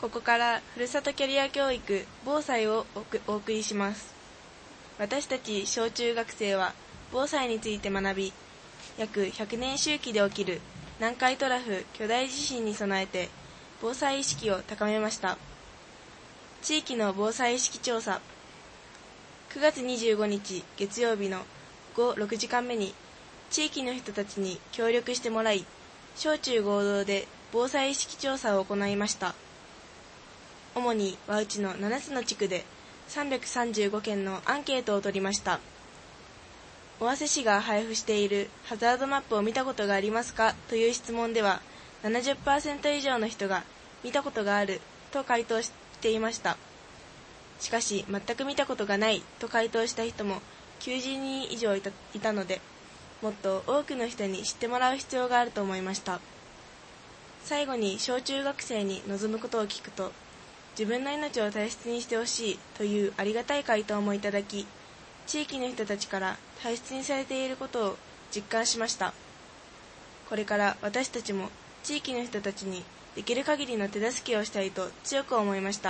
ここからふるさとキャリア教育防災をお送りします。私たち小中学生は防災について学び、約100年周期で起きる南海トラフ巨大地震に備えて防災意識を高めました。地域の防災意識調査。9月25日月曜日の午後6時間目に地域の人たちに協力してもらい、小中合同で防災意識調査を行いました。主に和内の7つの地区で335件のアンケートを取りました。尾鷲市が配布しているハザードマップを見たことがありますかという質問では 70% 以上の人が見たことがあると回答していました。しかし全く見たことがないと回答した人も90人以上いたので、もっと多くの人に知ってもらう必要があると思いました。最後に小中学生に望むことを聞くと、自分の命を大切にしてほしいというありがたい回答もいただき、地域の人たちから大切にされていることを実感しました。これから私たちも地域の人たちにできる限りの手助けをしたいと強く思いました。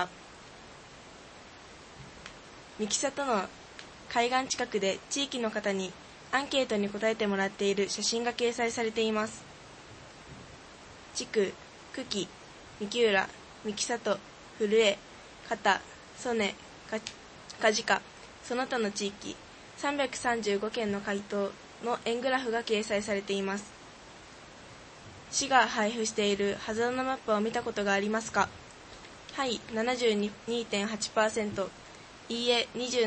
三木里の海岸近くで地域の方にアンケートに答えてもらっている写真が掲載されています。地区、久喜、三木浦、三木里、古江、片、曽根、梶賀、その他の地域335件の回答の円グラフが掲載されています。市が配布しているハザードマップを見たことがありますか？はい、72.8%、いいえ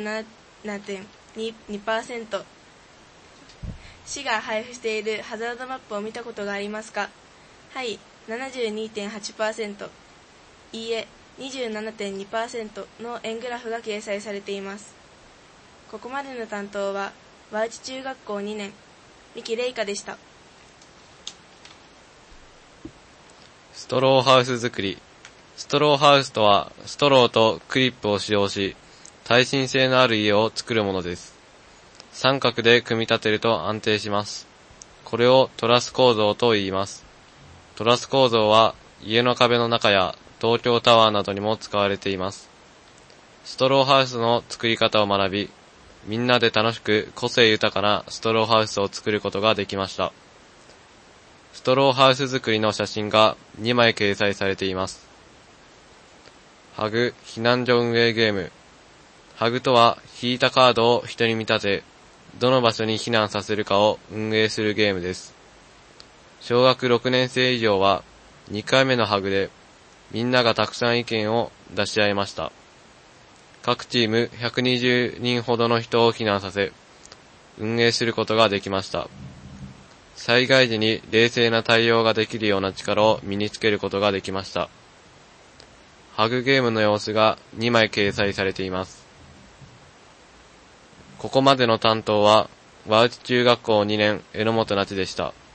27.2%。市が配布しているハザードマップを見たことがありますか？はい、72.8%、いいえ 27.2% の円グラフが掲載されています。ここまでの担当は和内中学校2年三木玲香でした。 ストローハウス作り。ストローハウスとはストローとクリップを使用し、耐震性のある家を作るものです。三角で組み立てると安定します。これをトラス構造と言います。トラス構造は家の壁の中や東京タワーなどにも使われています。ストローハウスの作り方を学び、みんなで楽しく個性豊かなストローハウスを作ることができました。ストローハウス作りの写真が2枚掲載されています。ハグ避難所運営ゲーム。ハグとは引いたカードを人に見立て、どの場所に避難させるかを運営するゲームです。小学6年生以上は2回目のハグでみんながたくさん意見を出し合いました。各チーム120人ほどの人を避難させ、運営することができました。災害時に冷静な対応ができるような力を身につけることができました。ハグゲームの様子が2枚掲載されています。ここまでの担当は和内中学校2年榎本那智でした。